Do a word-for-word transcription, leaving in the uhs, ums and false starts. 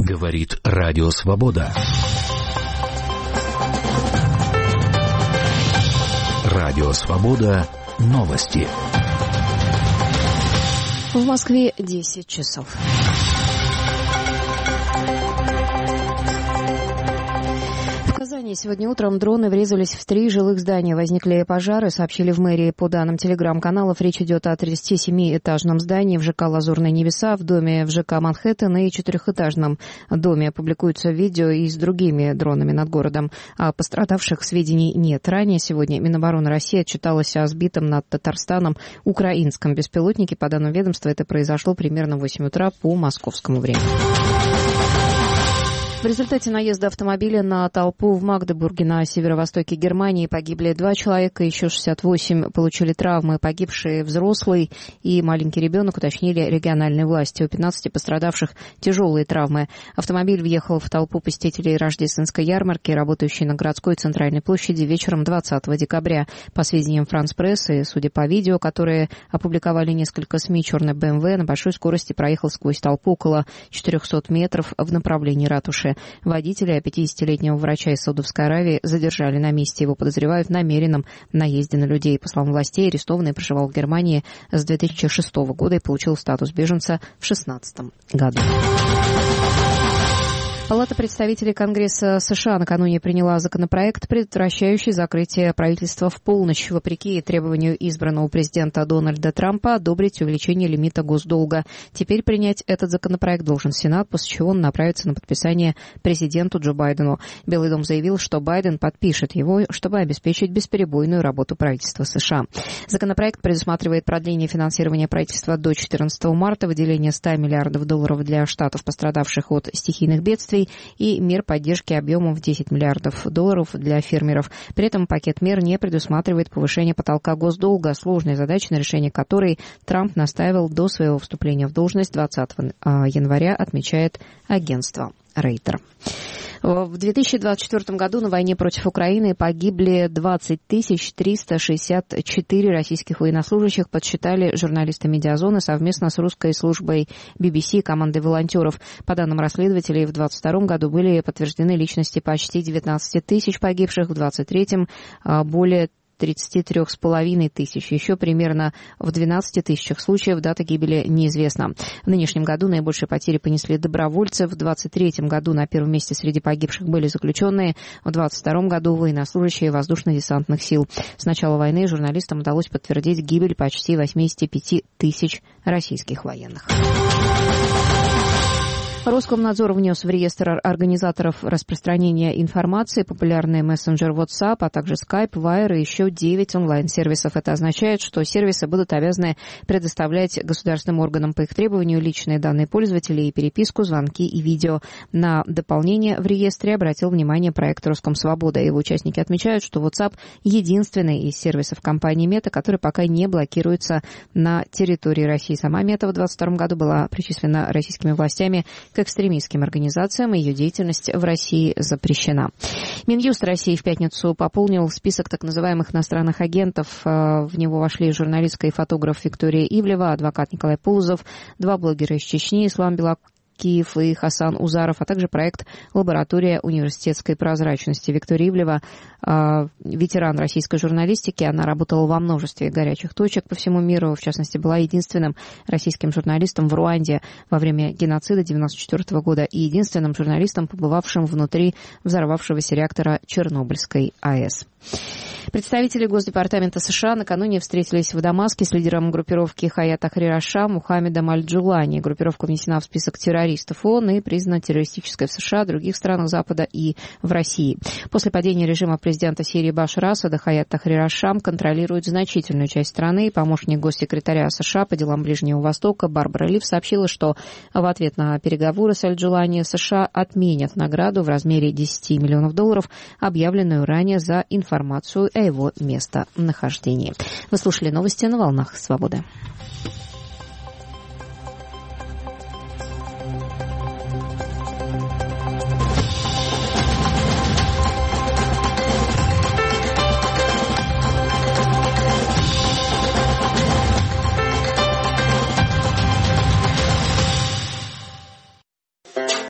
Говорит Радио Свобода. Радио Свобода. Новости. В Москве десять часов. В Казани сегодня утром дроны врезались в три жилых здания. Возникли пожары, сообщили в мэрии. По данным телеграм-каналов, речь идет о тридцатисемиэтажном здании в ЖК «Лазурные небеса», в доме в ЖК «Манхэттен» и четырехэтажном доме. Публикуются видео и с другими дронами над городом. О пострадавших сведений нет. Ранее сегодня Минобороны России отчиталась о сбитом над Татарстаном украинском беспилотнике. По данным ведомства, это произошло примерно в восемь утра по московскому времени. В результате наезда автомобиля на толпу в Магдебурге на северо-востоке Германии погибли два человека, еще шестьдесят восемь получили травмы. Погибшие взрослый и маленький ребенок, уточнили региональные власти. У пятнадцати пострадавших тяжелые травмы. Автомобиль въехал в толпу посетителей рождественской ярмарки, работающей на городской центральной площади вечером двадцатого декабря. По сведениям Франс Пресс и, судя по видео, которые опубликовали несколько СМИ, черный бэ эм вэ на большой скорости проехал сквозь толпу около четырехсот метров в направлении ратуши. Водителя, пятидесятилетнего врача из Саудовской Аравии, задержали на месте. Его подозревают в намеренном наезде на людей. По словам властей, арестованный проживал в Германии с две тысячи шестого года и получил статус беженца в две тысячи шестнадцатом году. Палата представителей Конгресса США накануне приняла законопроект, предотвращающий закрытие правительства в полночь, вопреки требованию избранного президента Дональда Трампа одобрить увеличение лимита госдолга. Теперь принять этот законопроект должен Сенат, после чего он направится на подписание президенту Джо Байдену. Белый дом заявил, что Байден подпишет его, чтобы обеспечить бесперебойную работу правительства США. Законопроект предусматривает продление финансирования правительства до четырнадцатого марта, выделение ста миллиардов долларов для штатов, пострадавших от стихийных бедствий, и мер поддержки объемом в десять миллиардов долларов для фермеров. При этом пакет мер не предусматривает повышение потолка госдолга, сложной задачей, на решение которой Трамп настаивал до своего вступления в должность двадцатого января, отмечает агентство Рейтер. В две тысячи двадцать четвёртом году на войне против Украины погибли двадцать тысяч триста шестьдесят четыре российских военнослужащих, подсчитали журналисты «Медиазоны» совместно с русской службой би би си и командой волонтеров. По данным расследователей, в двадцать втором году были подтверждены личности почти девятнадцать тысяч погибших, в двадцать третьем более тридцать три с половиной тысяч. Еще примерно в двенадцати тысячах случаев дата гибели неизвестна. В нынешнем году наибольшие потери понесли добровольцы. В двадцать третьем году на первом месте среди погибших были заключенные. В двадцать втором году военнослужащие воздушно-десантных сил. С начала войны журналистам удалось подтвердить гибель почти восьмидесяти пяти тысяч российских военных. Роскомнадзор внес в реестр организаторов распространения информации популярный мессенджер WhatsApp, а также Skype, Wire и еще девять онлайн-сервисов. Это означает, что сервисы будут обязаны предоставлять государственным органам по их требованию личные данные пользователей и переписку, звонки и видео. На дополнение в реестре обратил внимание проект «Роскомсвобода». Его участники отмечают, что WhatsApp единственный из сервисов компании Мета, который пока не блокируется на территории России. Сама Мета в двадцать втором году была причислена российскими властями к экстремистским организациям, и ее деятельность в России запрещена. Минюст России в пятницу пополнил список так называемых иностранных агентов. В него вошли журналистка и фотограф Виктория Ивлева, адвокат Николай Полозов, два блогера из Чечни, Ислам Белак Киев и Хасан Узаров, а также проект «Лаборатория университетской прозрачности». Виктория Ивлева э, ветеран российской журналистики. Она работала во множестве горячих точек по всему миру. В частности, была единственным российским журналистом в Руанде во время геноцида девяносто четвёртого года и единственным журналистом, побывавшим внутри взорвавшегося реактора Чернобыльской АЭС. Представители Госдепартамента США накануне встретились в Дамаске с лидером группировки Хаят Тахрир аш-Шам Мухаммедом Аль-Джулани. Группировка внесена в список террористов ООН и признана террористической в США, других странах Запада и в России. После падения режима президента Сирии Башара Асада Хаят Тахрир аш-Шам контролирует значительную часть страны. Помощник госсекретаря США по делам Ближнего Востока Барбара Лив сообщила, что в ответ на переговоры с Аль-Джулани США отменят награду в размере десяти миллионов долларов, объявленную ранее за информацию о его местонахождении. Вы слушали новости на волнах Свободы.